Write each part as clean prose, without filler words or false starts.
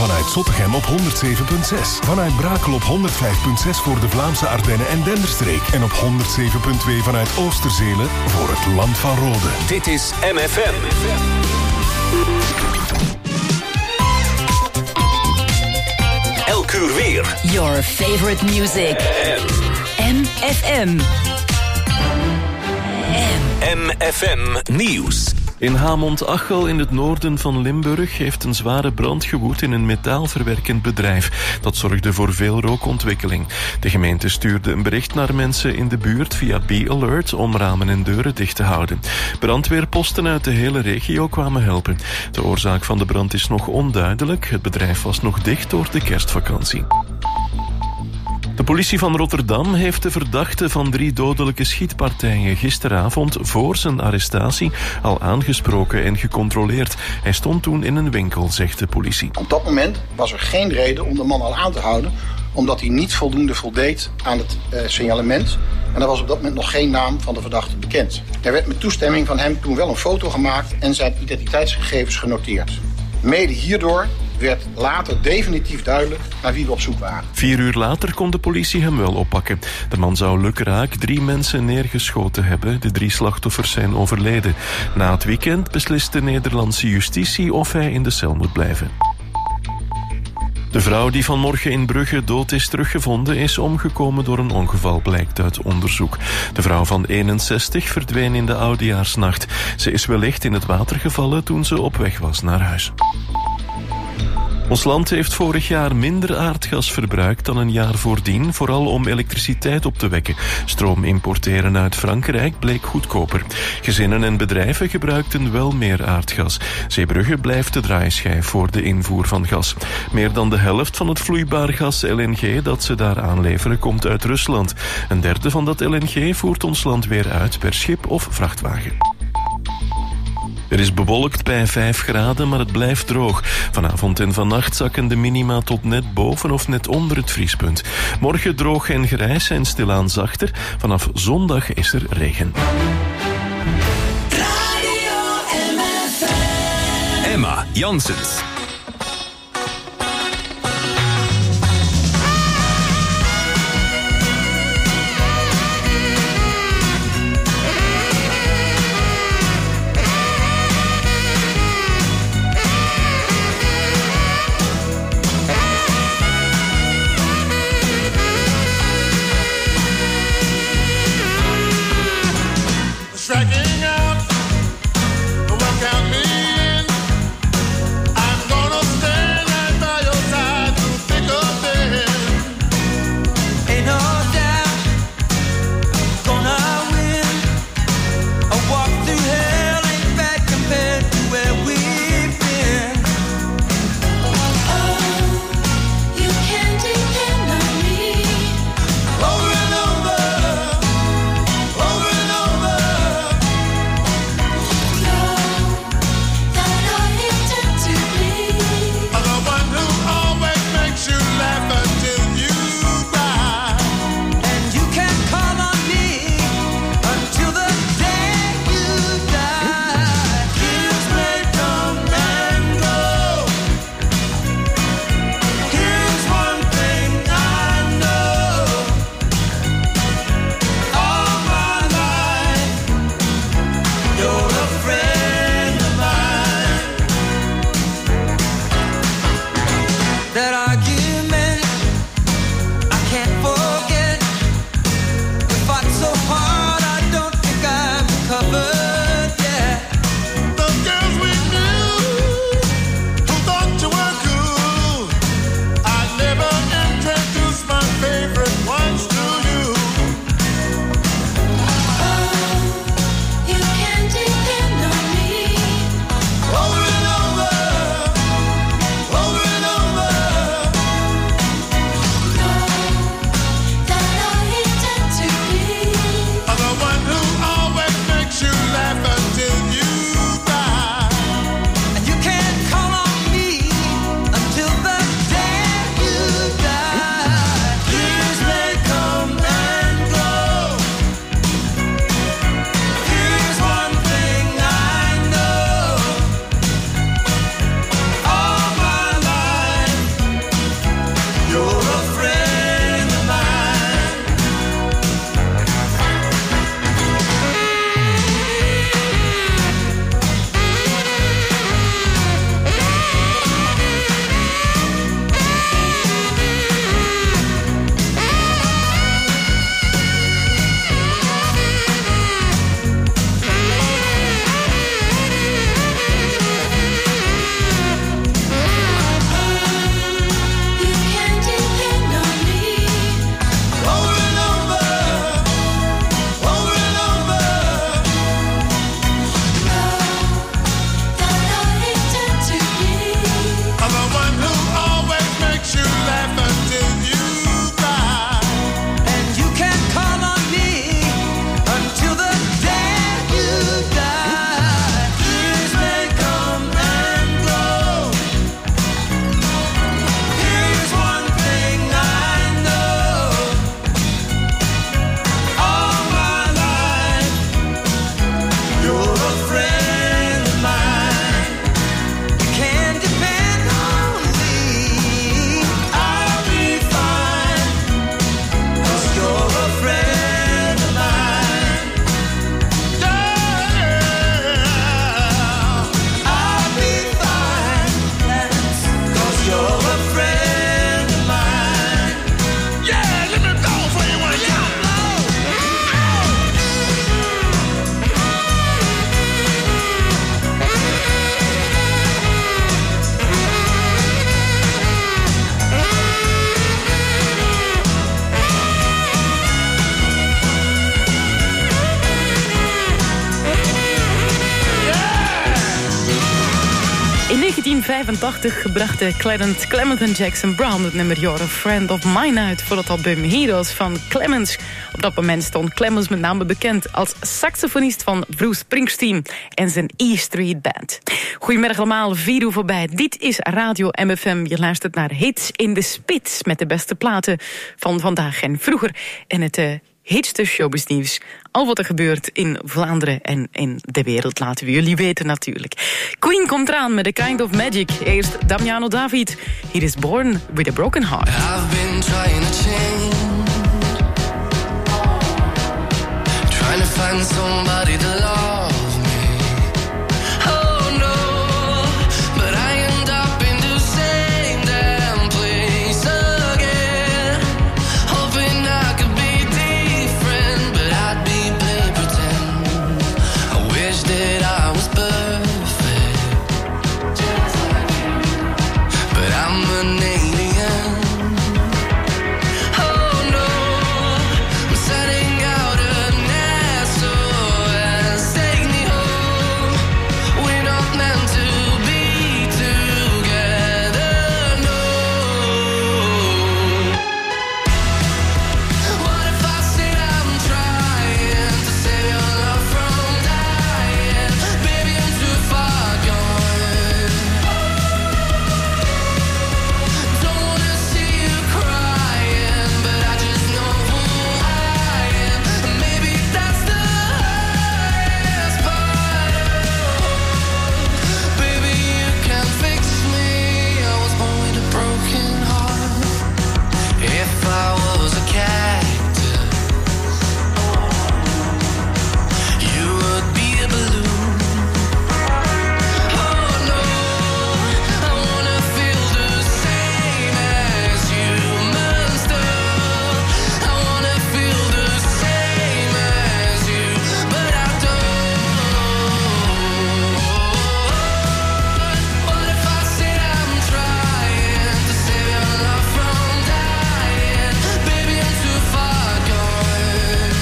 Vanuit Zottegem op 107.6. Vanuit Brakel op 105.6 voor de Vlaamse Ardennen en Denderstreek. En op 107.2 vanuit Oosterzelen voor het Land van Rode. Dit is MFM. Elk uur weer. Your favorite music. MFM. MFM Nieuws. In Hamont-Achel in het noorden van Limburg heeft een zware brand gewoed in een metaalverwerkend bedrijf. Dat zorgde voor veel rookontwikkeling. De gemeente stuurde een bericht naar mensen in de buurt via B-Alert om ramen en deuren dicht te houden. Brandweerposten uit de hele regio kwamen helpen. De oorzaak van de brand is nog onduidelijk. Het bedrijf was nog dicht door de kerstvakantie. De politie van Rotterdam heeft de verdachte van 3 dodelijke schietpartijen gisteravond voor zijn arrestatie al aangesproken en gecontroleerd. Hij stond toen in een winkel, zegt de politie. Op dat moment was er geen reden om de man al aan te houden, omdat hij niet voldoende voldeed aan het signalement. En er was op dat moment nog geen naam van de verdachte bekend. Er werd met toestemming van hem toen wel een foto gemaakt en zijn identiteitsgegevens genoteerd. Mede hierdoor werd later definitief duidelijk naar wie we op zoek waren. 4 uur later kon de politie hem wel oppakken. De man zou lukraak 3 mensen neergeschoten hebben. De 3 slachtoffers zijn overleden. Na het weekend beslist de Nederlandse justitie of hij in de cel moet blijven. De vrouw die vanmorgen in Brugge dood is teruggevonden is omgekomen door een ongeval, blijkt uit onderzoek. De vrouw van 61 verdween in de oudejaarsnacht. Ze is wellicht in het water gevallen toen ze op weg was naar huis. Ons land heeft vorig jaar minder aardgas verbruikt dan een jaar voordien, vooral om elektriciteit op te wekken. Stroom importeren uit Frankrijk bleek goedkoper. Gezinnen en bedrijven gebruikten wel meer aardgas. Zeebrugge blijft de draaischijf voor de invoer van gas. Meer dan de helft van het vloeibaar gas LNG dat ze daar aanleveren komt uit Rusland. Een derde van dat LNG voert ons land weer uit per schip of vrachtwagen. Er is bewolkt bij 5 graden, maar het blijft droog. Vanavond en vannacht zakken de minima tot net boven of net onder het vriespunt. Morgen droog en grijs en stilaan zachter. Vanaf zondag is er regen. Emma Janssens. Striking out, well count me in. I'm 1985 bracht Clement en Jackson Brown het nummer You're a Friend of Mine uit voor het album Heroes van Clemens. Op dat moment stond Clemens met name bekend als saxofonist van Bruce Springsteen en zijn E Street Band. Goedemiddag allemaal, 4 uur voorbij. Dit is Radio MFM. Je luistert naar Hits in de Spits met de beste platen van vandaag en vroeger. En het heetste showbiznieuws. Al wat er gebeurt in Vlaanderen en in de wereld laten we jullie weten natuurlijk. Queen komt eraan met A Kind of Magic. Eerst Damiano David. Hier is Born with a Broken Heart. I've been trying to change, trying to find somebody to love me. Oh no, but I end up in the same damn place again, hoping I could be different, but I'd be play pretend. I wish that I was perfect, just like you, but I'm an alien. Oh no, I'm setting out an SOS, take me home. We're not meant to be together, no. What if I said I'm trying to save your love from dying? Baby, I'm too far gone. Don't wanna see you crying, but I just know who I am. And maybe that's the hardest part. Baby, you can fix me. I was born with a broken heart. If I was a cactus, you would be a balloon. Oh no, I wanna feel the same as you, monster. I wanna feel the same as you, but I don't. What if I said I'm trying to save your love from dying? Baby, I'm too far gone.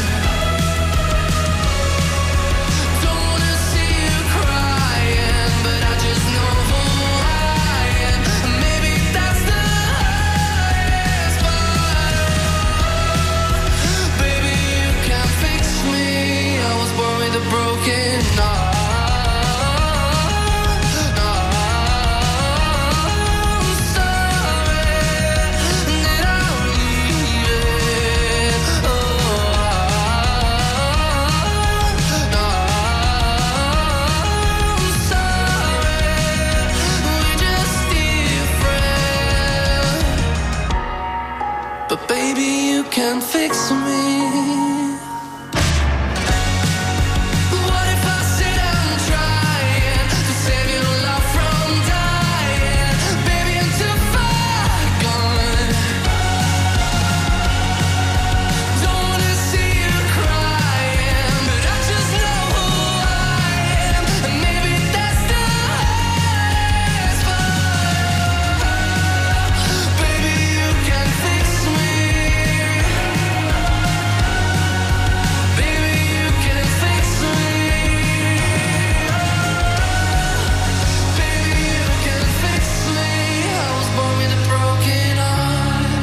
Don't wanna see you crying, but I just know who I am. And maybe that's the hardest part. Baby, you can fix me. I was born with a broken heart. I'm sorry that I'm leaving. I'm sorry, we're just different. But baby, you can fix me. What if I said I'm trying to save your love from dying? Baby, I'm too far gone. Don't wanna see you crying, but I just know who I am. And maybe that's the hardest part. Baby, you can fix me. Baby, you can fix me. Baby, you can fix me. I was born with a broken heart.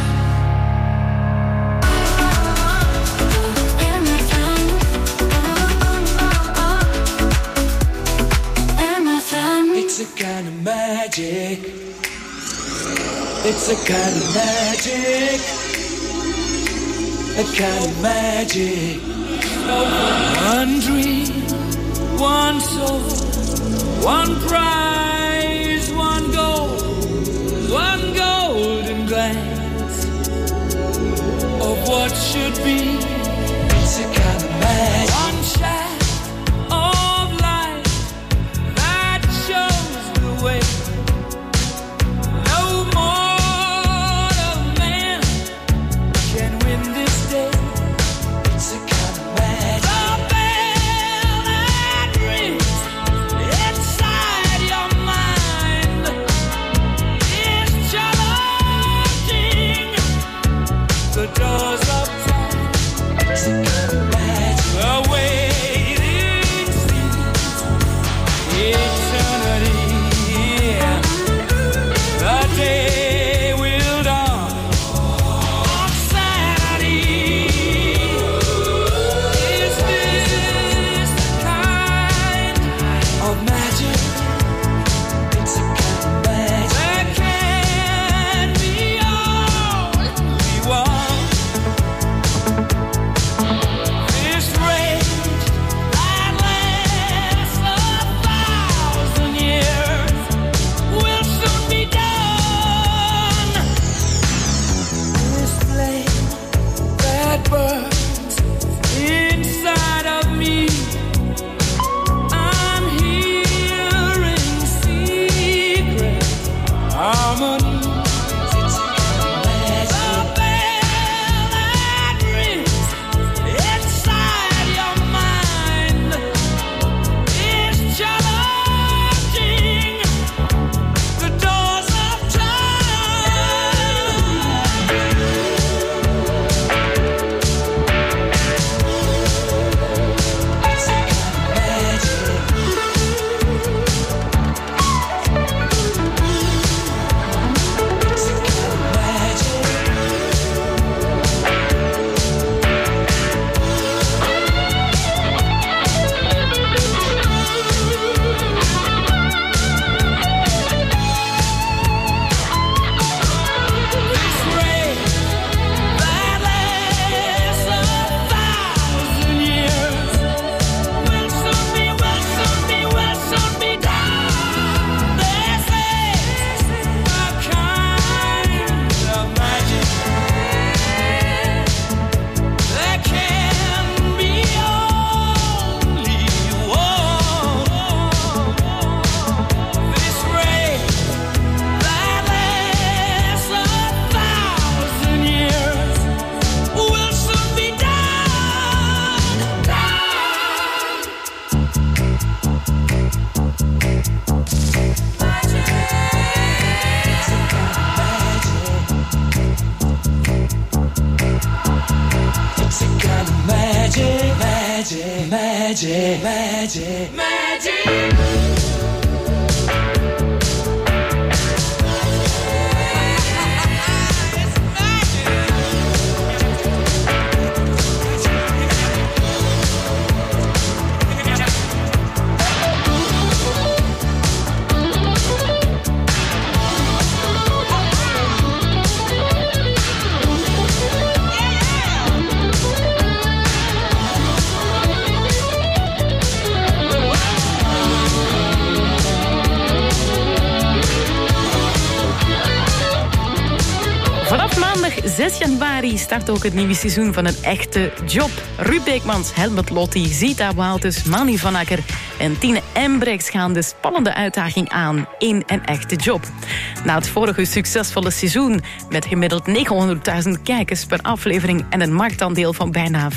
It's a kind of magic. It's a kind of magic. A kind of magic. One dream, one soul, one prize, one goal, one golden glance of what should be. It's a kind of magic. One shaft of light that shows the way. No mortal man can win this day. It's a kind of magic. The bell that rings inside your magic, magic, magic. Vanaf maandag 6 januari start ook het nieuwe seizoen van Een Echte Job. Ruud Beekmans, Helmut Lotti, Zita Wouters, Manny van Akker en Tine Embrechts gaan de spannende uitdaging aan in Een Echte Job. Na het vorige succesvolle seizoen met gemiddeld 900.000 kijkers per aflevering en een marktaandeel van bijna 35%,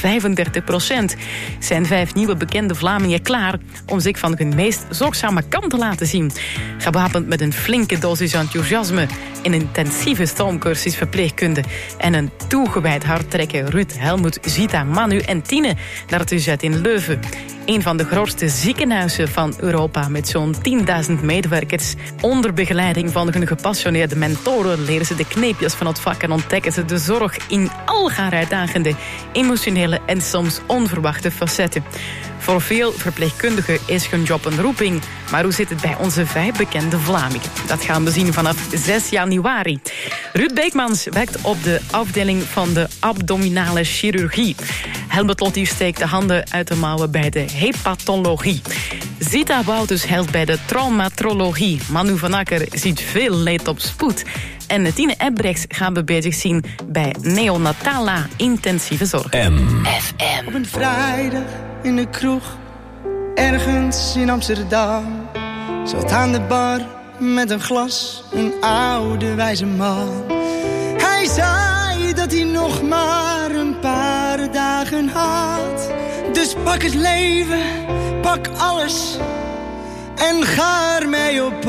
zijn 5 nieuwe bekende Vlamingen klaar om zich van hun meest zorgzame kant te laten zien. Gewapend met een flinke dosis enthousiasme, een intensieve stoomcursus verpleegkunde en een toegewijd hart trekken Ruud, Helmut, Zita, Manu en Tine naar het UZ in Leuven. Een van de grootste ziekenhuizen van Europa met zo'n 10.000 medewerkers. Onder begeleiding van hun gepassioneerde mentoren leren ze de kneepjes van het vak en ontdekken ze de zorg in al haar uitdagende, emotionele en soms onverwachte facetten. Voor veel verpleegkundigen is hun job een roeping. Maar hoe zit het bij onze 5 bekende Vlamingen? Dat gaan we zien vanaf 6 januari. Ruud Beekmans werkt op de afdeling van de abdominale chirurgie. Helmut Lotti steekt de handen uit de mouwen bij de hepatologie. Zita Wouters helpt bij de traumatologie. Manu van Akker ziet veel leed op spoed. En Tine Embrechts gaan we bezig zien bij neonatala intensieve zorg. FM. Op een vrijdag in de kroeg, ergens in Amsterdam, zat aan de bar met een glas een oude wijze man. Hij zei dat hij nog maar een paar dagen had. Dus pak het leven, pak alles en ga ermee op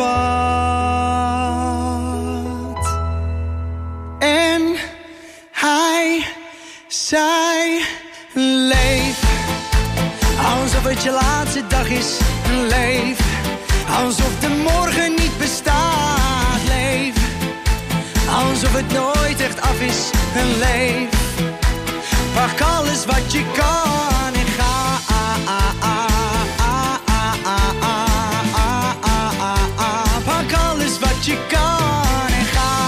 pad. En hij zei: leef alsof het je laatste dag is. Leef alsof de morgen niet bestaat. Leef alsof het nooit echt af is. Leef, pak alles wat je kan en ga. Pak alles wat je kan en ga.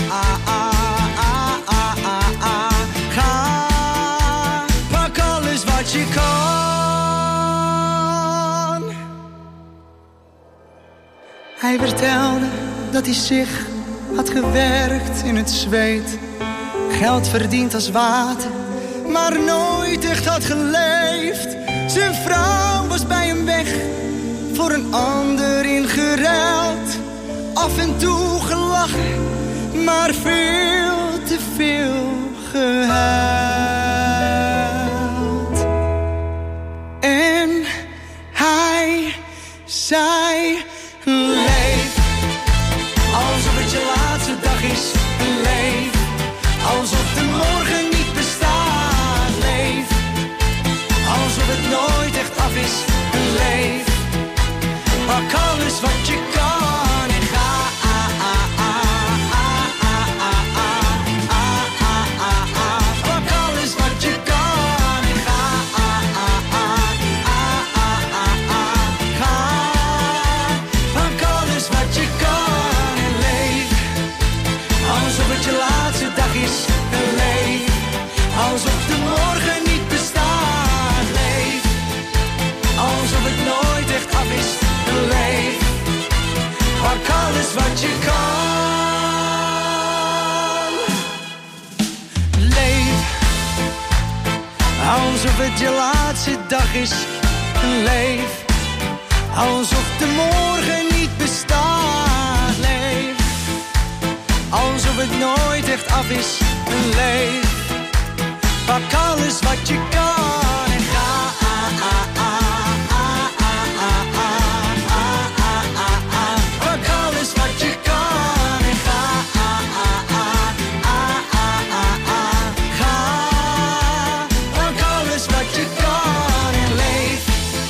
Ga, pak alles wat je kan. Hij vertelde dat hij zich had gewerkt in het zweet, geld verdiend als water, maar nooit echt had geleefd. Zijn vrouw was bij hem weg, voor een ander ingeruild. Af en toe gelachen, maar veel te veel gehuild. En hij zei: leef alsof het je laatste dag is. Leef alsof de morgen niet bestaat. Leef alsof het nooit echt af is. Leef, pak alles wat je kan en ga. Pak alles wat je kan en ga. Ga, pak alles wat je kan en leef alsof het je laatste dag is. Leef alsof de morgen niet bestaat. Leef alsof het nooit echt af is. Leef, pak alles wat je kan. Leef alsof het je laatste dag is. Leef alsof de morgen niet bestaat. Leef alsof het nooit echt af is. Leef, pak alles wat je kan en ga. Pak alles wat je kan en ga. Ga, pak alles wat je kan en leef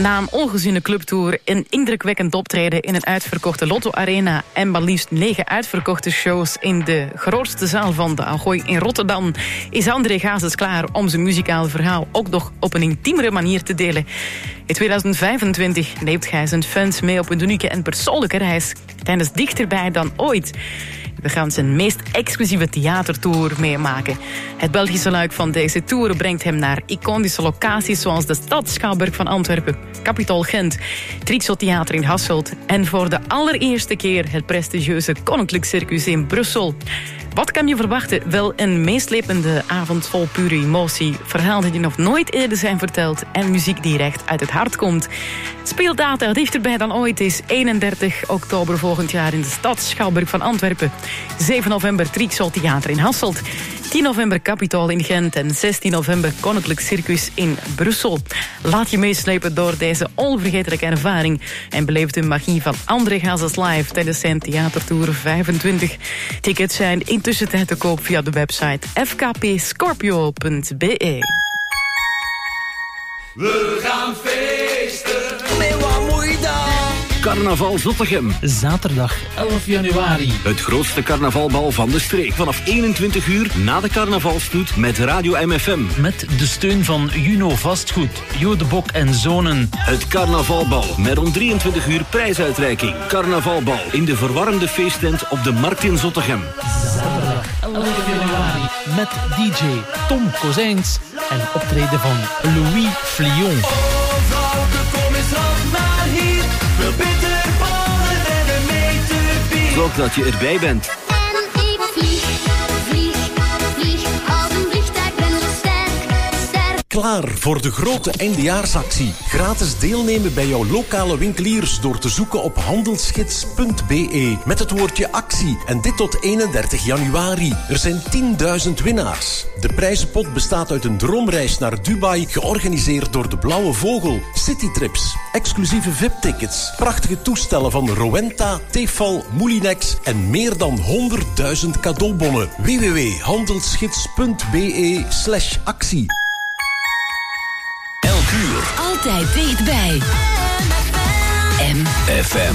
Na een ongeziene clubtour, een indrukwekkend optreden in een uitverkochte Lotto Arena en maar liefst 9 uitverkochte shows in de grootste zaal van de Ahoy in Rotterdam, is André Hazes klaar om zijn muzikale verhaal ook nog op een intiemere manier te delen. In 2025 neemt hij zijn fans mee op een unieke en persoonlijke reis tijdens Dichterbij dan ooit. We gaan zijn meest exclusieve theatertour meemaken. Het Belgische luik van deze tour brengt hem naar iconische locaties zoals de Stadsschouwburg van Antwerpen, Capitol Gent, Trixo Theater in Hasselt en voor de allereerste keer het prestigieuze Koninklijk Circus in Brussel. Wat kan je verwachten? Wel een meeslepende avond vol pure emotie, verhalen die nog nooit eerder zijn verteld en muziek die recht uit het hart komt. Speeldata Dichterbij dan ooit is 31 oktober volgend jaar in de Stadsschouwburg van Antwerpen. 7 november Trixo Theater in Hasselt. 10 november Capitol in Gent en 16 november Koninklijk Circus in Brussel. Laat je meeslepen door deze onvergetelijke ervaring en beleef de magie van André Hazes live tijdens zijn theatertour 25. Tickets zijn intussen te koop via de website fkpscorpio.be. We gaan feesten. Met wat moet je dan? Carnaval Zottegem. Zaterdag 11 januari. Het grootste carnavalbal van de streek. Vanaf 21 uur na de carnavalstoet met Radio MFM. Met de steun van Juno Vastgoed, Jo de Bok en Zonen. Het carnavalbal met om 23 uur prijsuitreiking. Carnavalbal in de verwarmde feesttent op de Markt in Zottegem. Zaterdag 11 januari. Met DJ Tom Kozijns en optreden van Louis Flion. Zorg dat je erbij bent. En ik vlieg als een vliegtuig, ben zo sterk. Klaar voor de grote eindejaarsactie. Gratis deelnemen bij jouw lokale winkeliers door te zoeken op handelsgids.be met het woordje actie. En dit tot 31 januari. Er zijn 10.000 winnaars. De prijzenpot bestaat uit een droomreis naar Dubai, georganiseerd door de Blauwe Vogel. Citytrips, exclusieve VIP-tickets, prachtige toestellen van Rowenta, Tefal, Moulinex en meer dan 100.000 cadeaubonnen. www.handelsgids.be/actie. Elk uur. Altijd dichtbij. MFM.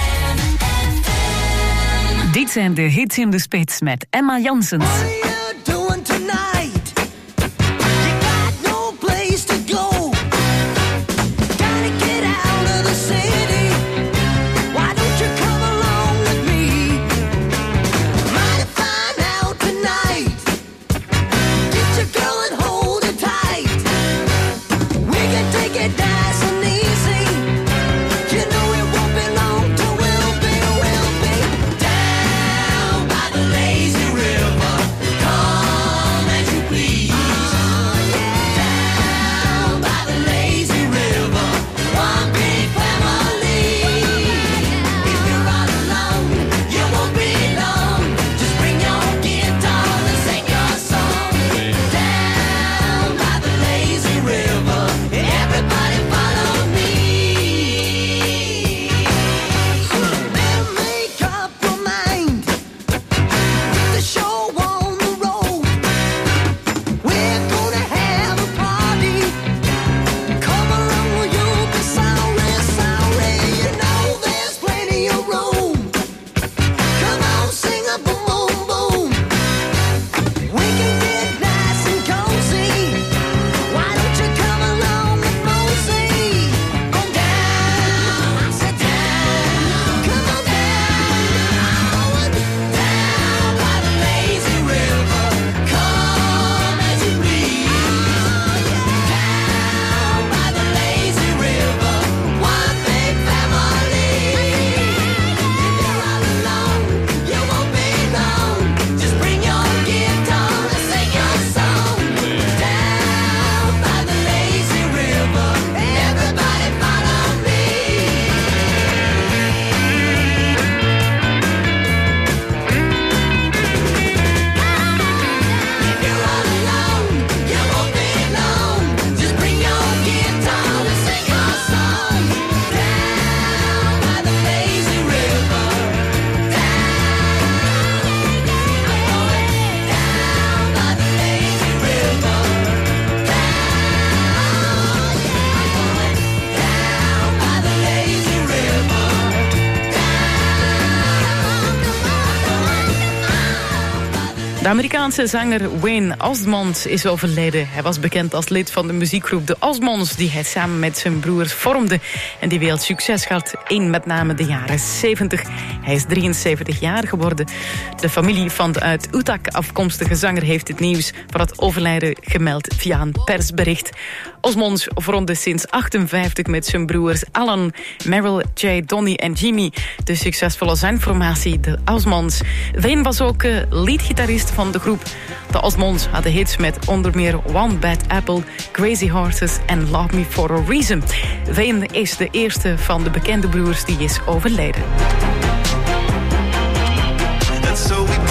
Dit zijn de hits in de spits met Emma Janssens. Down by the lazy river. De Amerikaanse zanger Wayne Osmond is overleden. Hij was bekend als lid van de muziekgroep de Osmonds, die hij samen met zijn broers vormde en die veel succes had in met name de jaren 70. Hij is 73 jaar geworden. De familie van de uit Utah afkomstige zanger heeft het nieuws van het overlijden gemeld via een persbericht. Osmonds vormde sinds 58 met zijn broers Alan, Merrill, Jay, Donnie en Jimmy de succesvolle zangformatie de Osmonds. Wayne was ook leadgitarist van de groep. De Osmonds hadden hits met onder meer One Bad Apple, Crazy Horses en Love Me For A Reason. Wayne is de eerste van de bekende broers die is overleden. And so we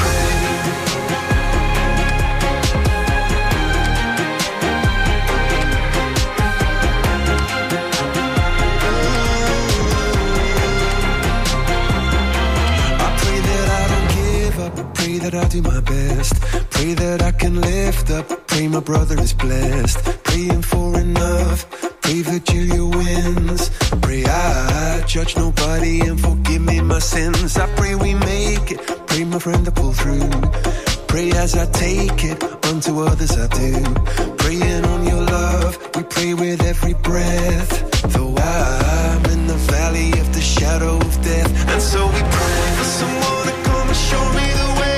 that I do my best. Pray that I can lift up. Pray my brother is blessed. Praying for enough. Pray Virgilia wins. Pray I judge nobody and forgive me my sins. I pray we make it. Pray my friend to pull through. Pray as I take it. Unto others I do. Praying on your love. We pray with every breath. Though I'm in the valley of the shadow of death. And so we pray for someone to come and show me the way.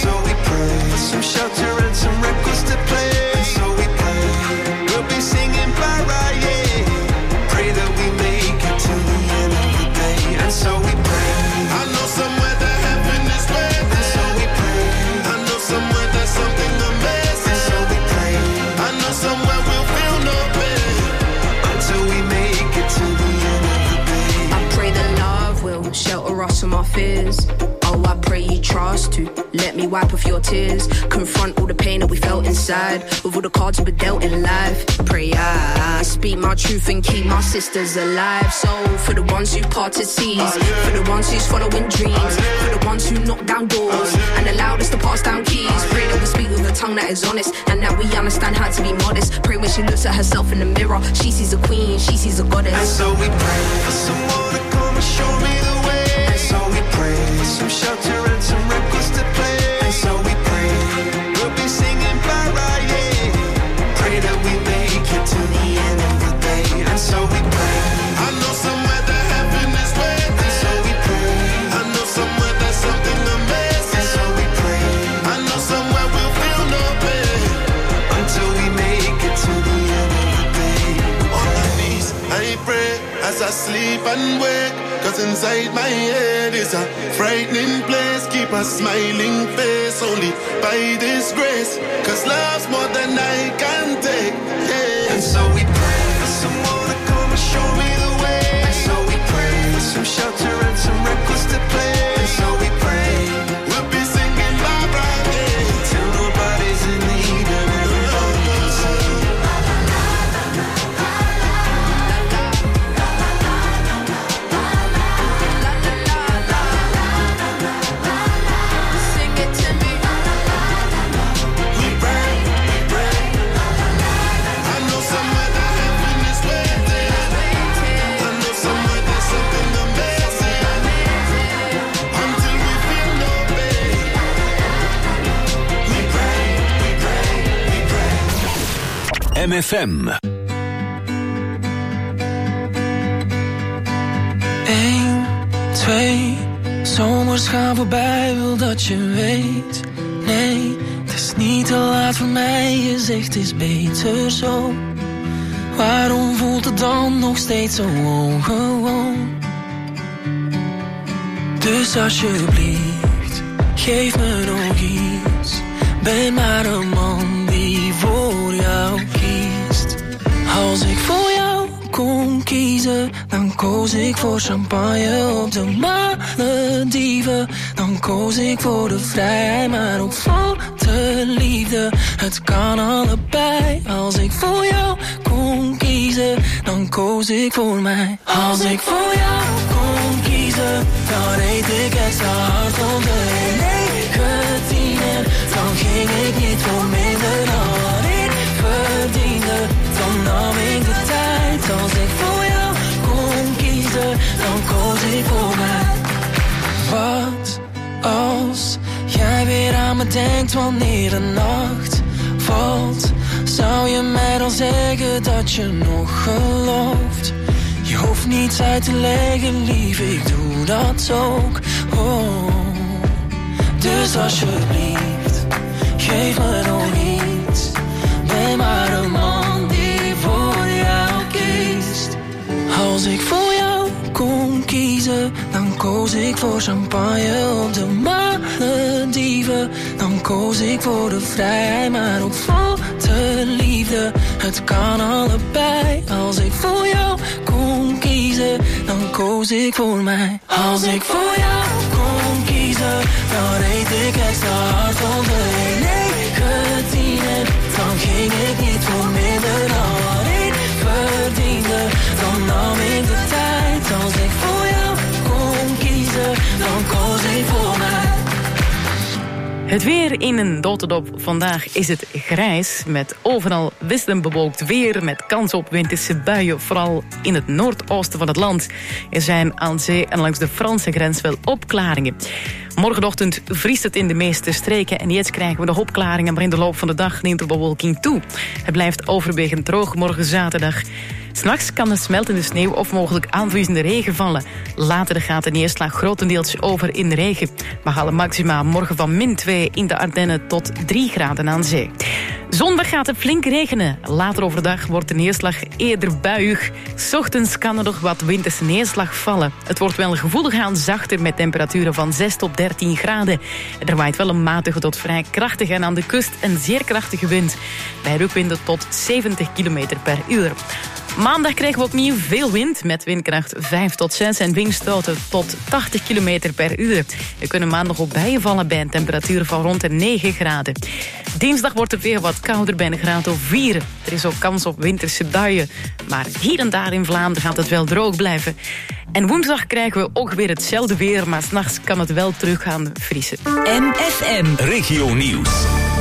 Some shelter and some records to play. And so we pray, we'll be singing para, yeah. Pray that we make it to the end of the day. And so we pray, I know somewhere that heaven is waiting. And so we pray, I know somewhere there's something amazing. And so we pray, I know somewhere we'll feel no pain until we make it to the end of the day. I pray that love will shelter us from our fears. Oh, I pray you trust to let me wipe off your tears. Confront all the pain that we felt inside with all the cards we were dealt in life. Pray I speak my truth and keep my sisters alive. So for the ones who parted seas, for the ones who's following dreams, for the ones who knock down doors and allowed us to pass down keys. Pray that we speak with a tongue that is honest and that we understand how to be modest. Pray when she looks at herself in the mirror, she sees a queen, she sees a goddess. And so we pray for someone to come and show me the way. And so we pray for some shelter and some records to play. And so we pray, we'll be singing para, yeah. Pray that we make it to the end of the day. And so we pray, I know somewhere that heaven is waiting. And so we pray, I know somewhere there's something amazing. And so we pray, I know somewhere we'll feel no pain until we make it to the end of the day. On my knees, I pray as I sleep and wake. Cause inside my head is a frightening place. Keep a smiling face only by this grace. Cause love's more than I can take, yeah. And so we pray for someone to come and show me the way. And so we pray for some shelter and some records to play. And so we pray, we'll be singing bye bye, yeah. Till nobody's in need and everybody can sing. MFM. 1, 2, zomers gaan voorbij, wil dat je weet. Nee, het is niet te laat voor mij, je zegt het is beter zo. Waarom voelt het dan nog steeds zo ongewoon? Dus alsjeblieft, geef me nog iets. Ben maar een man die voor jou kiest. Als ik voor jou kon kiezen, dan koos ik voor champagne op de Malediven. Dan koos ik voor de vrijheid, maar ook voor de liefde. Het kan allebei. Als ik voor jou kon kiezen, dan koos ik voor mij. Als ik voor jou kon kiezen, dan reed ik extra hard om de 19. Dan ging ik niet voor minder dan ik verdiende. Dan nam ik de tijd. Als ik voor jou kon kiezen, dan koos ik voor mij. Wat als jij weer aan aan me denkt wanneer de nacht valt. Zou je mij dan zeggen dat je nog gelooft? Je hoeft niets uit te leggen, lief, ik doe dat ook. Oh. Dus alsjeblieft, geef me nog iets. Ben maar een man die voor jou kiest. Als ik voor jou kon kiezen, dan koos ik voor champagne op de Malediven. Dan koos ik voor de vrijheid, maar ook voor de liefde. Het kan allebei. Als ik voor jou kon kiezen, dan koos ik voor mij. Als ik voor jou kon kiezen, dan reed ik extra hard van de 119. En dan ging ik niet voor minder dan wat ik verdiende. Dan nam ik de tijd. Als ik voor jou kon kiezen, dan koos ik voor mij. Het weer in een notendop. Vandaag is het grijs met overal wisselend bewolkt weer met kans op winterse buien, vooral in het noordoosten van het land. Er zijn aan zee en langs de Franse grens wel opklaringen. Morgenochtend vriest het in de meeste streken en jetzt krijgen we nog opklaringen, maar in de loop van de dag neemt de bewolking toe. Het blijft overwegend droog morgen zaterdag. 's Nachts kan er smeltende sneeuw of mogelijk aanvriezende regen vallen. Later gaat de neerslag grotendeels over in regen. We halen maxima morgen van -2 in de Ardennen tot 3 graden aan zee. Zondag gaat het flink regenen. Later overdag wordt de neerslag eerder buiig. 's Ochtends kan er nog wat winterse neerslag vallen. Het wordt wel gevoelig aan zachter met temperaturen van 6 tot 13 graden. Er waait wel een matige tot vrij krachtige en aan de kust een zeer krachtige wind. Bij rukwinden tot 70 km per uur. Maandag krijgen we opnieuw veel wind met windkracht 5 tot 6 en windstoten tot 80 km per uur. Er kunnen maandag ook bijen vallen bij een temperatuur van rond de 9 graden. Dinsdag wordt het weer wat kouder bij een graad of 4. Er is ook kans op winterse buien. Maar hier en daar in Vlaanderen gaat het wel droog blijven. En woensdag krijgen we ook weer hetzelfde weer, maar 's nachts kan het wel terug gaan vriezen. MFM Regio Nieuws.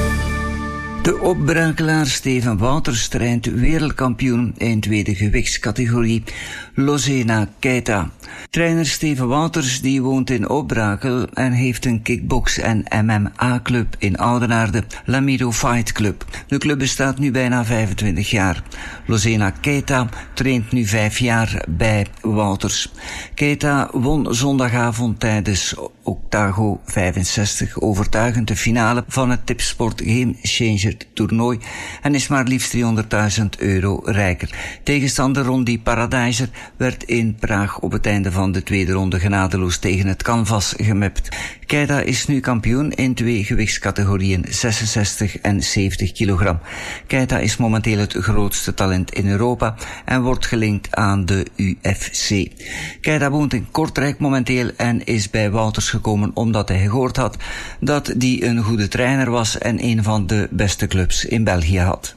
De opbrakelaar Steven Wouters traint wereldkampioen in tweede gewichtscategorie Lozena Keita. Trainer Steven Wouters die woont in Opbrakel en heeft een kickbox- en MMA-club in Oudenaarde, Lamido Fight Club. De club bestaat nu bijna 25 jaar. Lozena Keita traint nu 5 jaar bij Wouters. Keita won zondagavond tijdens Octago 65 overtuigend de finale van het Tipsport Game Changer toernooi en is maar liefst €300.000 rijker. Tegenstander Rondi Paradiser werd in Praag op het einde van de tweede ronde genadeloos tegen het canvas gemapt. Keita is nu kampioen in 2 gewichtscategorieën, 66 en 70 kilogram. Keita is momenteel het grootste talent in Europa en wordt gelinkt aan de UFC. Keita woont in Kortrijk momenteel en is bij Wouters gekomen omdat hij gehoord had dat die een goede trainer was en een van de beste clubs in België had.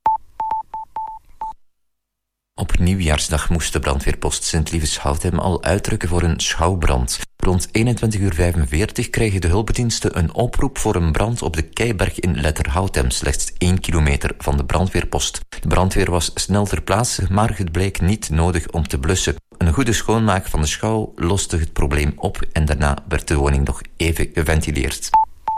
Op Nieuwjaarsdag moest de brandweerpost Sint-Lievens-Houten al uitrukken voor een schouwbrand. Rond 21:45 kregen de hulpdiensten een oproep voor een brand op de Keiberg in Letterhoutem, slechts 1 kilometer van de brandweerpost. De brandweer was snel ter plaatse, maar het bleek niet nodig om te blussen. Een goede schoonmaak van de schouw loste het probleem op en daarna werd de woning nog even geventileerd.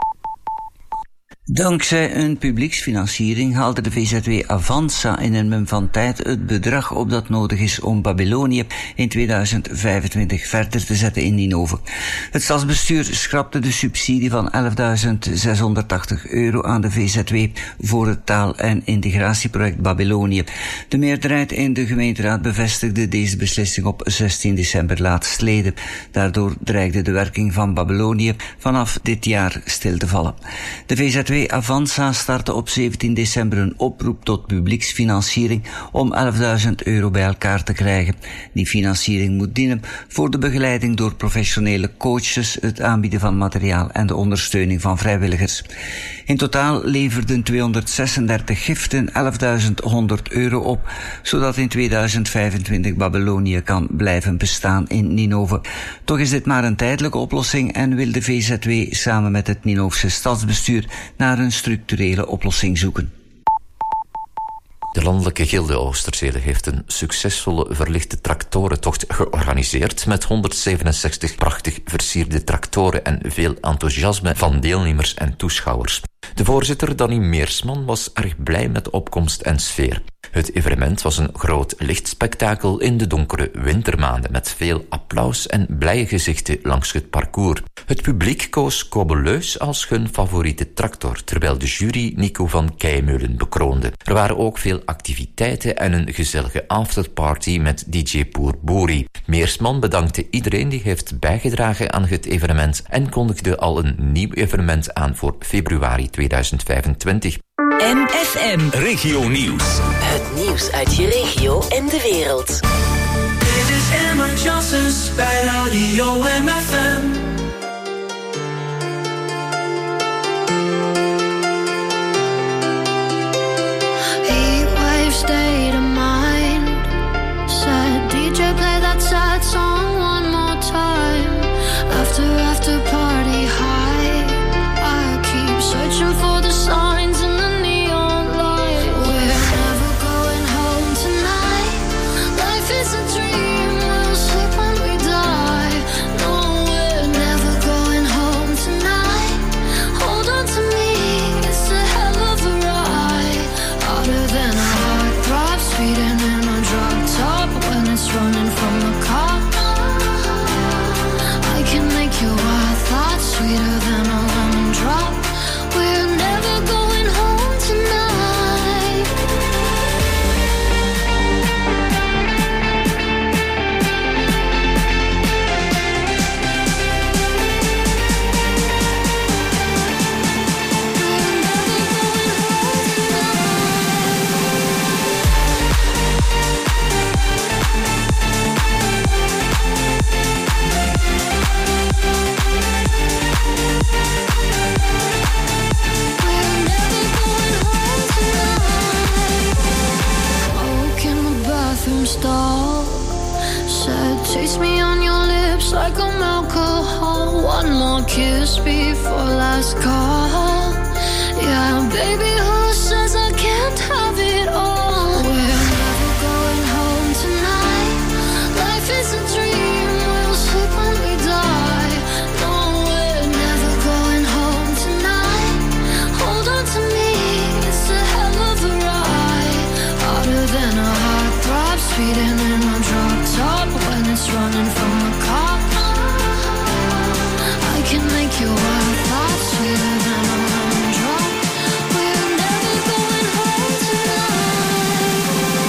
Dankzij een publieksfinanciering haalde de VZW Avanza in een mum van tijd het bedrag op dat nodig is om Babylonië in 2025 verder te zetten in Ninove. Het stadsbestuur schrapte de subsidie van €11.680 aan de VZW voor het taal- en integratieproject Babylonië. De meerderheid in de gemeenteraad bevestigde deze beslissing op 16 december laatstleden. Daardoor dreigde de werking van Babylonië vanaf dit jaar stil te vallen. De VZW Avanza startte op 17 december een oproep tot publieksfinanciering om €11.000 bij elkaar te krijgen. Die financiering moet dienen voor de begeleiding door professionele coaches, het aanbieden van materiaal en de ondersteuning van vrijwilligers. In totaal leverden 236 giften €11.100 op, zodat in 2025 Babylonië kan blijven bestaan in Ninove. Toch is dit maar een tijdelijke oplossing en wil de VZW samen met het Ninofse stadsbestuur naar een structurele oplossing zoeken. De Landelijke Gilde Oosterzele heeft een succesvolle verlichte tractorentocht georganiseerd met 167 prachtig versierde tractoren en veel enthousiasme van deelnemers en toeschouwers. De voorzitter, Danny Meersman, was erg blij met de opkomst en sfeer. Het evenement was een groot lichtspektakel in de donkere wintermaanden met veel applaus en blije gezichten langs het parcours. Het publiek koos Kobeleus als hun favoriete tractor, terwijl de jury Nico van Keimeulen bekroonde. Er waren ook veel activiteiten en een gezellige afterparty met DJ Poer Bori. Meersman bedankte iedereen die heeft bijgedragen aan het evenement en kondigde al een nieuw evenement aan voor februari 2025. MFM Regio Nieuws. Het nieuws uit je regio en de wereld. Dit is Emma Johnsons bij Radio MFM. Heatwave state of mind. Said DJ play that sad song one more time. After party high. I keep searching for the signs in the neon light. We're never going home tonight. Life is a dream, we'll sleep when we die. No, we're never going home tonight. Hold on to me, it's a hell of a ride. Harder than a heart throb, speeding in a drop top when it's running from a cop. I can make your wild thoughts sweeter than a lemon drop. We're never going home tonight. Smoke in the bathroom stall. Said, taste me on your lips like I'm alcohol. One more kiss before last call. Yeah, baby, who says I can't have it all? We're never going home tonight. Life is a dream, we'll sleep when we die. No, we're never going home tonight. Hold on to me, it's a hell of a ride. Harder than a heart throb, speeding in a drop top when it's running from a cop. I can make your wild thoughts sweeter than a lemon drop. We're never going home tonight.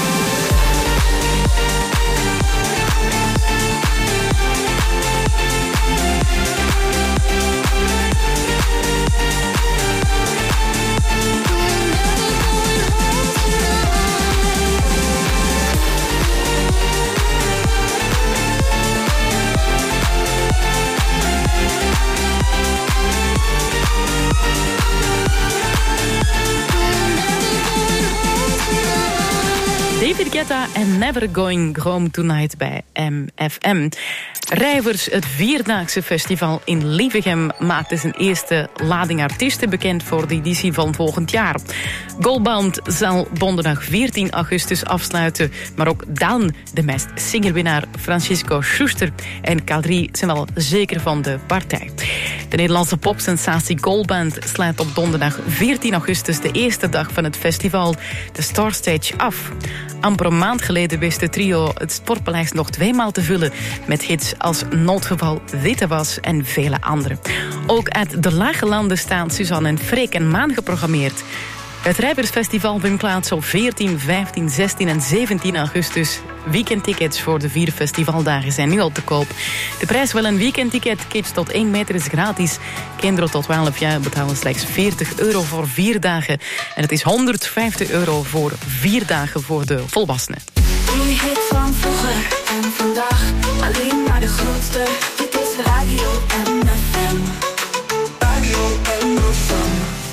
David Guetta en Never Going Home Tonight bij MFM. Rijvers, het vierdaagse festival in Lievegem, maakte zijn eerste lading artiesten bekend voor de editie van volgend jaar. Goldband zal donderdag 14 augustus afsluiten, maar ook dan de meest singerwinnaar Francisco Schuster en K3 zijn al zeker van de partij. De Nederlandse popsensatie Goldband sluit op donderdag 14 augustus de eerste dag van het festival, de Starstage, af. Amper een maand geleden wist het trio het Sportpaleis nog 2 maal te vullen met hits als Noodgeval, Witte Was en vele andere. Ook uit de Lage Landen staan Suzanne en Freek en Maan geprogrammeerd. Het Rijversfestival vindt plaats op 14, 15, 16 en 17 augustus. Weekendtickets voor de 4 festivaldagen zijn nu al te koop. De prijs van een weekendticket, kids tot 1 meter, is gratis. Kinderen tot 12 jaar betalen slechts €40 voor 4 dagen. En het is €150 voor 4 dagen voor de volwassenen. Die hit van vroeger en vandaag, alleen maar de grootste. Dit is Radio MFM. Radio MFM.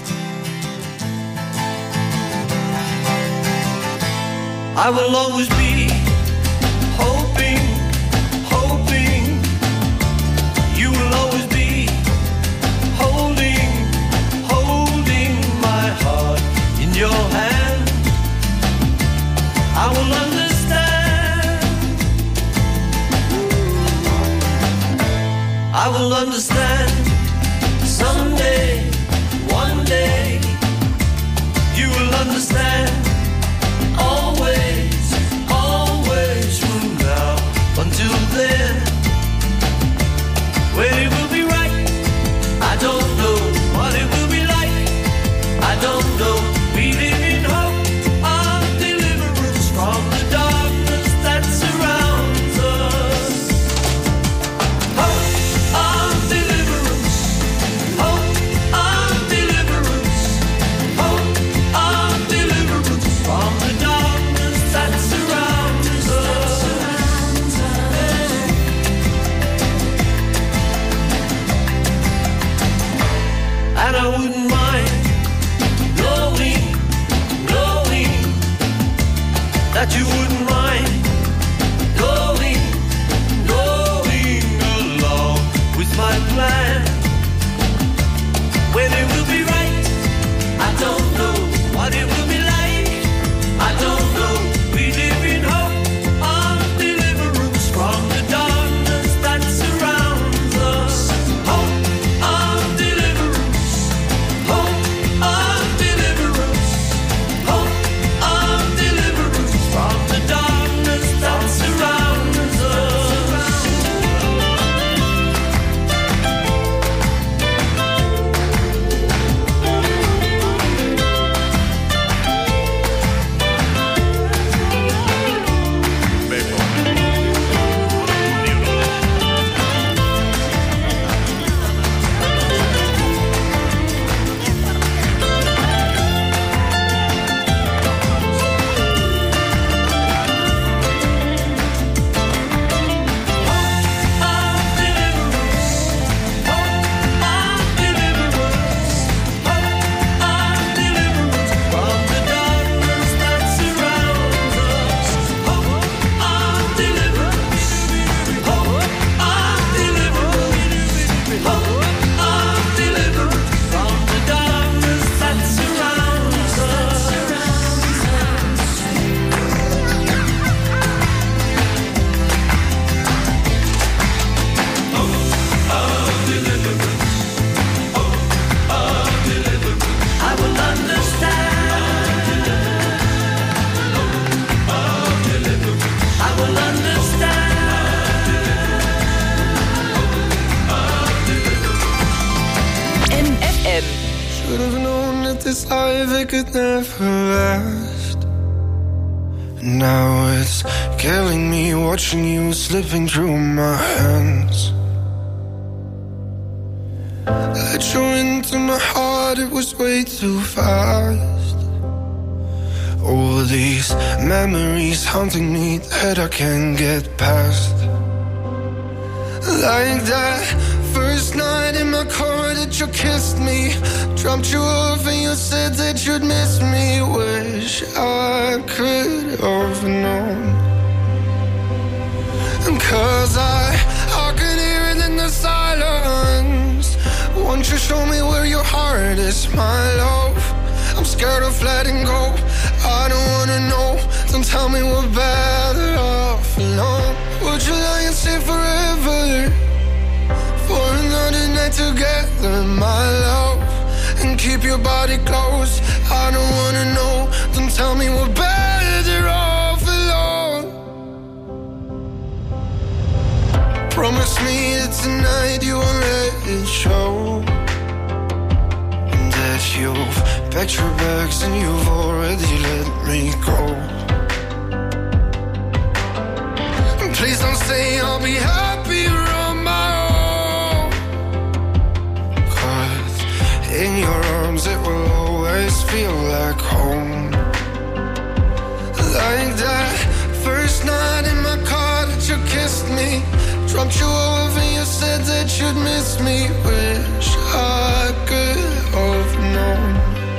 I will always be hoping, hoping. You will always be holding, holding my heart in your hand. Someday, one day, you will understand. Always, always from now until then. When it will be right, I don't know. What it will be like, I don't know. We live in hope of deliverance from the darkness that surrounds us. Hope of deliverance, hope of deliverance, hope of deliverance from the darkness that surrounds us. And I wouldn't mind knowing that you wouldn't mind going along with my plan. When it will be right, I don't know. What it will be like, I don't know. We live in hope of deliverance from the darkness that surrounds us. Hope of deliverance, hope of deliverance, hope of deliverance from the darkness that surrounds us. Should have known that this life it could never last. Now it's killing me watching you slipping through my hands. Let you into my heart, it was way too fast. All these memories haunting me that I can't get past. Like that first night in my car that you kissed me, dropped you off and you said that you'd miss me. Wish I could have known. Cause I could hear it in the silence. Won't you show me where your heart is, my love? I'm scared of letting go. I don't wanna know. Don't tell me we're better off alone. Would you lie and stay forever for another night together, my love? And keep your body close. I don't wanna know. Don't tell me we're better off alone. Promise me that tonight you won't let it show, and that you've packed your bags and you've already let me go. And please don't say I'll be happier on my own, 'cause in your arms it will always feel like home. Like that first night in my car that you kissed me, dropped you off and you said that you'd miss me. Wish I could have known.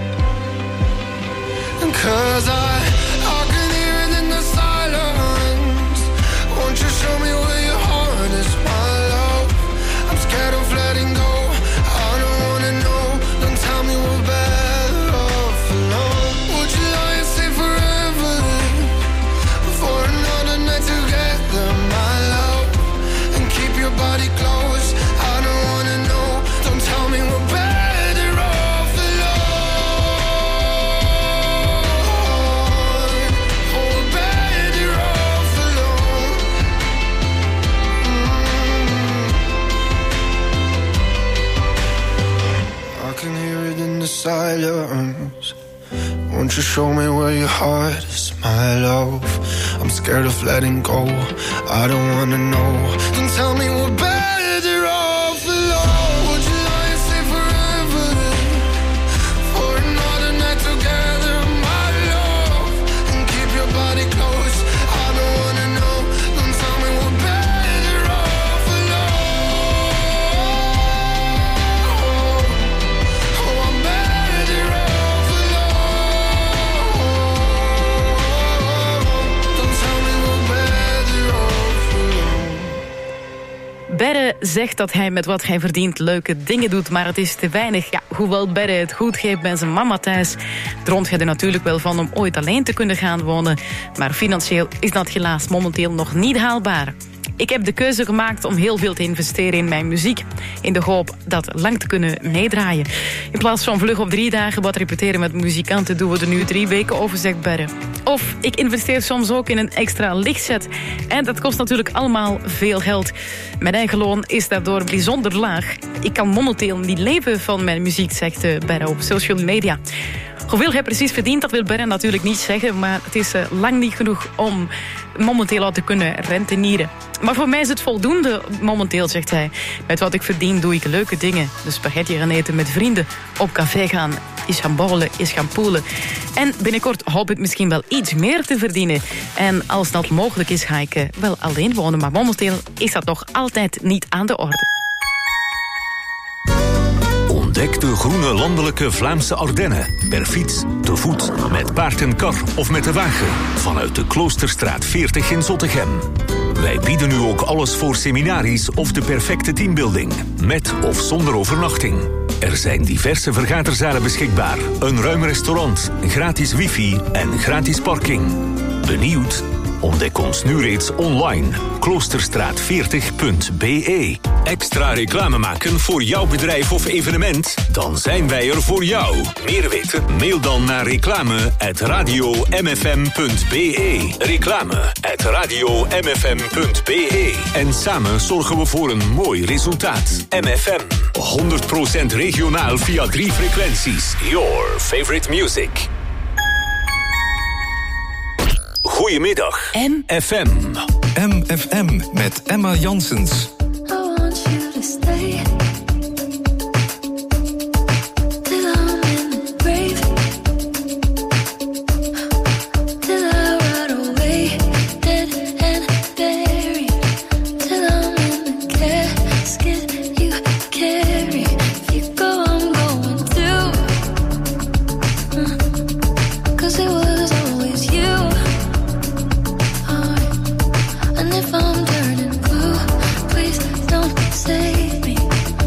Cause I can hear it in the silence. Won't you show me where your heart is, my love? I'm scared of letting go. I don't wanna know. Don't tell me we're better off alone. Would you lie and stay forever for another night together, my love? And keep your body close. I don't wanna know. Don't tell me we're better. silence. Won't you show me where your heart is, my love? I'm scared of letting go. I don't wanna know. Don't tell me we're better off alone. Would you lie and say forever for another night together, my love? And keep your body close. I don't wanna know. Don't tell me we're better off alone. Oh, I'm better off alone. Don't tell me we're better off alone. Berre zegt dat hij met wat hij verdient leuke dingen doet, maar het is te weinig. Ja, hoewel Berre het goed geeft bij zijn mama thuis, droomt hij er natuurlijk wel van om ooit alleen te kunnen gaan wonen. Maar financieel is dat helaas momenteel nog niet haalbaar. Ik heb de keuze gemaakt om heel veel te investeren in mijn muziek, in de hoop dat lang te kunnen meedraaien. In plaats van vlug op 3 dagen wat repeteren met muzikanten, doen we er nu 3 weken over, zegt Berre. Of ik investeer soms ook in een extra lichtset. En dat kost natuurlijk allemaal veel geld. Mijn eigen loon is daardoor bijzonder laag. Ik kan momenteel niet leven van mijn muziek, zegt Berre op social media. Hoeveel hij precies verdient, dat wil Berre natuurlijk niet zeggen, maar het is lang niet genoeg om momenteel al te kunnen rentenieren. Maar voor mij is het voldoende momenteel, zegt hij. Met wat ik verdien doe ik leuke dingen. Dus spaghetti gaan eten met vrienden, op café gaan, is gaan borrelen, is gaan poelen. En binnenkort hoop ik misschien wel iets meer te verdienen. En als dat mogelijk is, ga ik wel alleen wonen. Maar momenteel is dat nog altijd niet aan de orde. Ontdek de groene landelijke Vlaamse Ardennen. Per fiets, te voet, met paard en kar of met de wagen. Vanuit de Kloosterstraat 40 in Zottegem. Wij bieden nu ook alles voor seminaries of de perfecte teambuilding. Met of zonder overnachting. Er zijn diverse vergaderzalen beschikbaar. Een ruim restaurant, gratis wifi en gratis parking. Benieuwd? Ontdek ons nu reeds online. Kloosterstraat40.be. Extra reclame maken voor jouw bedrijf of evenement? Dan zijn wij er voor jou. Meer weten? Mail dan naar reclame@radiomfm.be. Reclame@radiomfm.be. En samen zorgen we voor een mooi resultaat. MFM. 100% regionaal via 3 frequenties. Your favorite music. Goedemiddag. MFM. MFM met Emma Janssens. I want you to stay. Till I'm in the grave. Till I ride away, dead and buried. Till I'm in the casket you carry. If you go, I'm going too. 'Cause it was always you. And if I'm turning blue, please don't save me.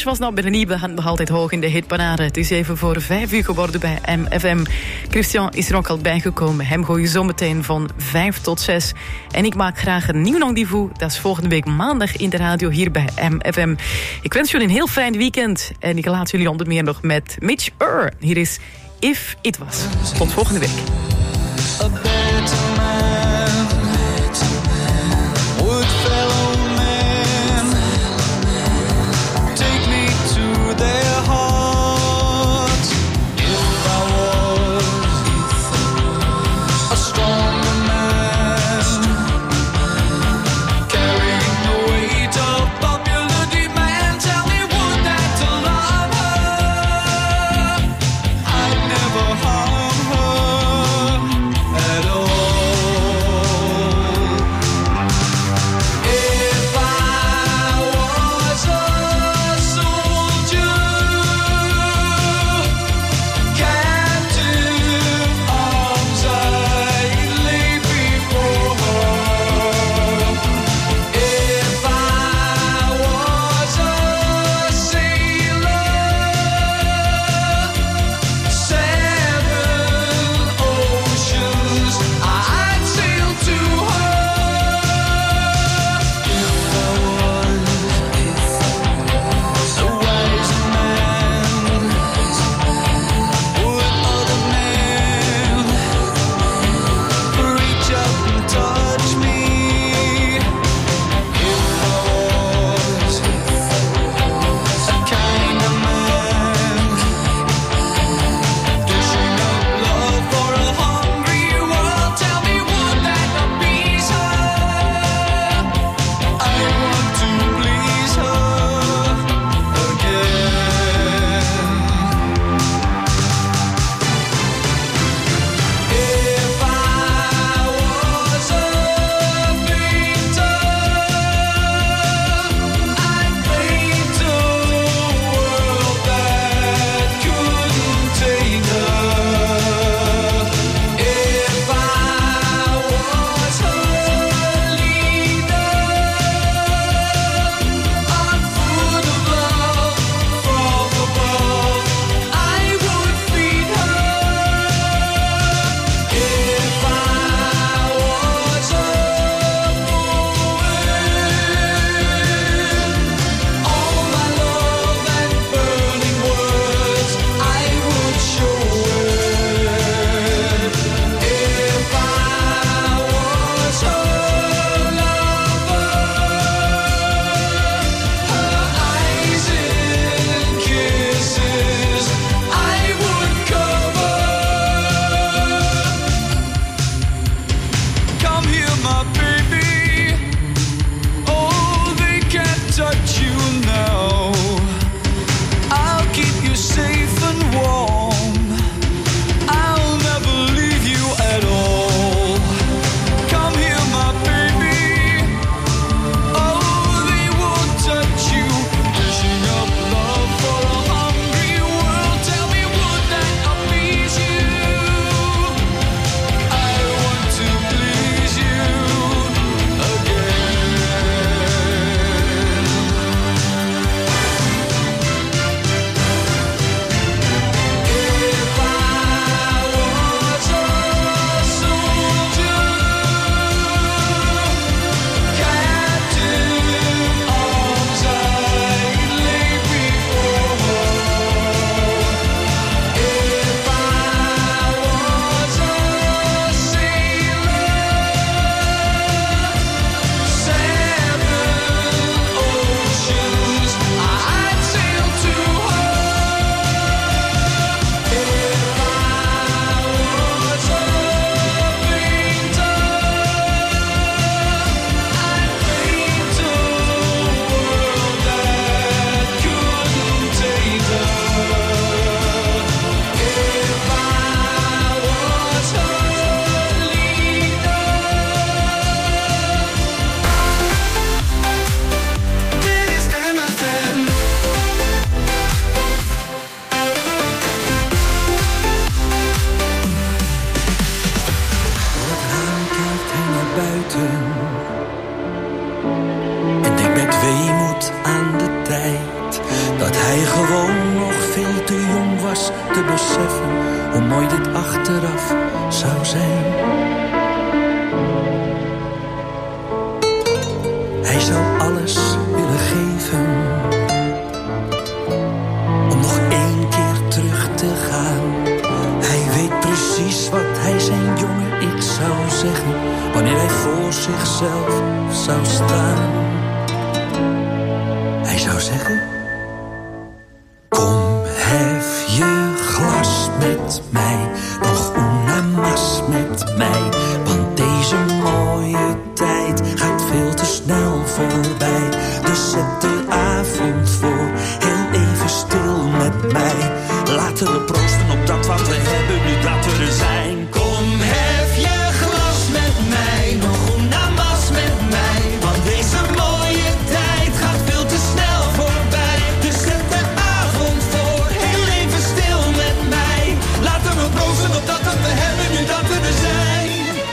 was nog bij de nog altijd hoog in de hitparade. Het is even voor 5 uur geworden bij MFM. Christian is er ook al bijgekomen. Hem gooi je zometeen van 5 tot 6. En ik maak graag een nieuw rendezvous. Dat is volgende week maandag in de radio hier bij MFM. Ik wens jullie een heel fijn weekend. En ik laat jullie onder meer nog met Mitch Ure. Hier is If It Was. Tot volgende week. A better man, would fellow man take me to their heart? If I was a stronger man, carrying the weight of popular demand, tell me would that to love her? I'd never harm her at all. was te beseffen hoe mooi dit achteraf zou zijn. Hij zou alles willen geven om nog 1 keer terug te gaan. Hij weet precies wat hij zijn jonge ik zou zeggen wanneer hij voor zichzelf zou staan. Hij zou zeggen: kom, hef je glas met mij, nog una mas met mij, want deze mooie tijd gaat veel te snel voorbij. Dus zet de avond voor, heel even stil met mij. Laten we proosten op dat wat we hebben, nu dat we er zijn. Kom, hef je glas met mij, nog una mas met mij, want deze mooie tijd gaat veel te snel voorbij. Dus zet de avond voor, heel even stil met mij. Laten we proosten op dat wat we hebben, nu dat we er zijn.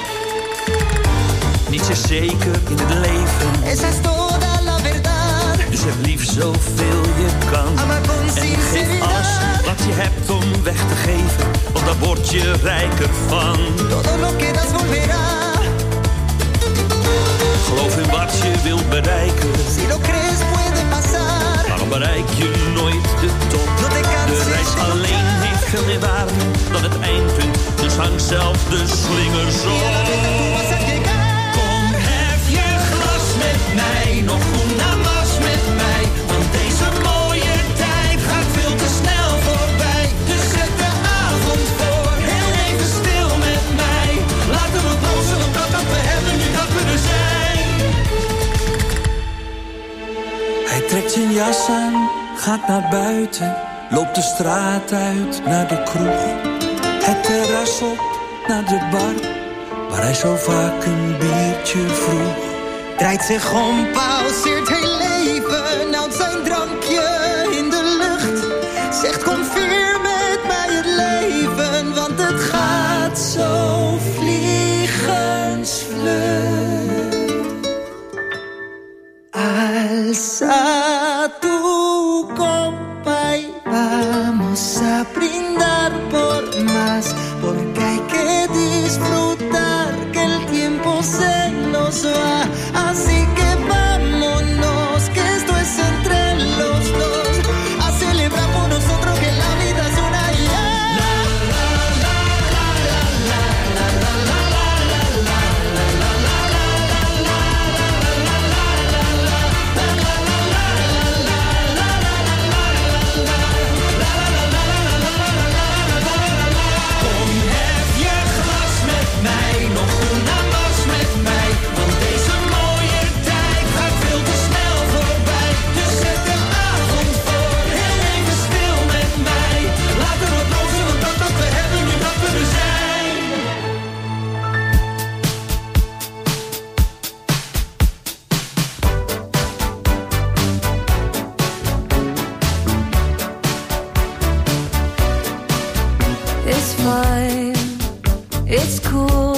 Niets is zeker in het leven. Esa es toda la verdad. Dus heb lief zoveel je kan. En geef alles wat je hebt om weg te geven, want daar word je rijker van. Todo lo que das volverá. Geloof in wat je wilt bereiken. Si lo crees puede pasar. Waarom bereik je nooit de top? De reis alleen heeft veel meer waarde dan het eindpunt. Dus hang zelf de slingers op. Kom, hef je glas met mij, nog una mas met mij, want deze mooie tijd gaat veel te snel voorbij. Dus zet de avond voor, heel even stil met mij. Laten we proosten op dat wat we hebben, nu dat we er zijn. Hij trekt zijn jas aan, gaat naar buiten, loopt de straat uit naar de kroeg. Het terras op naar de bar, waar hij zo vaak een biertje vroeg. Draait zich om, pauzeert heel leven, houdt zijn drankje in de lucht. Zegt kom vier met mij het leven, want het gaat zo vliegensvlug. Alza tu copa y vamos a brindar por más, porque hay que disfrutar que el tiempo se nos va. Así que vámonos, que esto es entre los dos, a celebrar por nosotros que la vida es una ya. Kom, hef je glas met mij, nog una mas met mij, want deze mooie tijd gaat veel te snel voorbij. Dus zet de avond voor, heel even stil met mij. Laten we proosten op dat wat we hebben, nu dat we er zijn. It's fine, it's cool.